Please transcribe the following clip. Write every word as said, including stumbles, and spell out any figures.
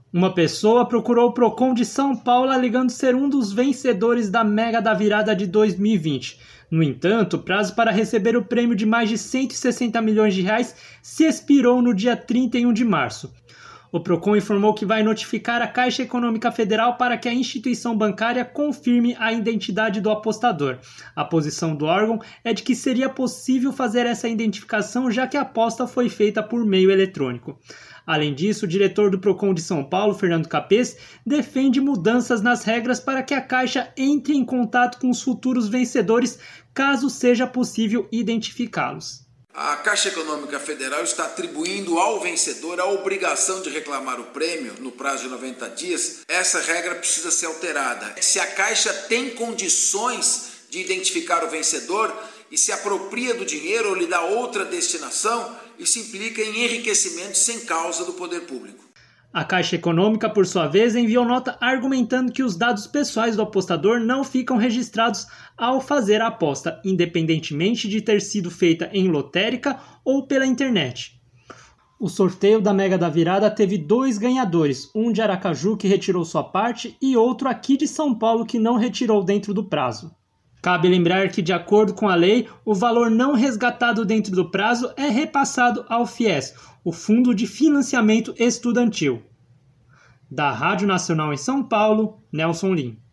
Uma pessoa procurou o Procon de São Paulo alegando ser um dos vencedores da Mega da Virada de dois mil e vinte. No entanto, o prazo para receber o prêmio de mais de cento e sessenta milhões de reais se expirou no dia trinta e um de março. O Procon informou que vai notificar a Caixa Econômica Federal para que a instituição bancária confirme a identidade do apostador. A posição do órgão é de que seria possível fazer essa identificação, já que a aposta foi feita por meio eletrônico. Além disso, o diretor do Procon de São Paulo, Fernando Capês, defende mudanças nas regras para que a Caixa entre em contato com os futuros vencedores, caso seja possível identificá-los. A Caixa Econômica Federal está atribuindo ao vencedor a obrigação de reclamar o prêmio no prazo de noventa dias. Essa regra precisa ser alterada. Se a Caixa tem condições de identificar o vencedor e se apropria do dinheiro ou lhe dá outra destinação, isso implica em enriquecimento sem causa do poder público. A Caixa Econômica, por sua vez, enviou nota argumentando que os dados pessoais do apostador não ficam registrados ao fazer a aposta, independentemente de ter sido feita em lotérica ou pela internet. O sorteio da Mega da Virada teve dois ganhadores, um de Aracaju que retirou sua parte e outro aqui de São Paulo que não retirou dentro do prazo. Cabe lembrar que, de acordo com a lei, o valor não resgatado dentro do prazo é repassado ao FIES, o Fundo de Financiamento Estudantil. Da Rádio Nacional em São Paulo, Nelson Lim.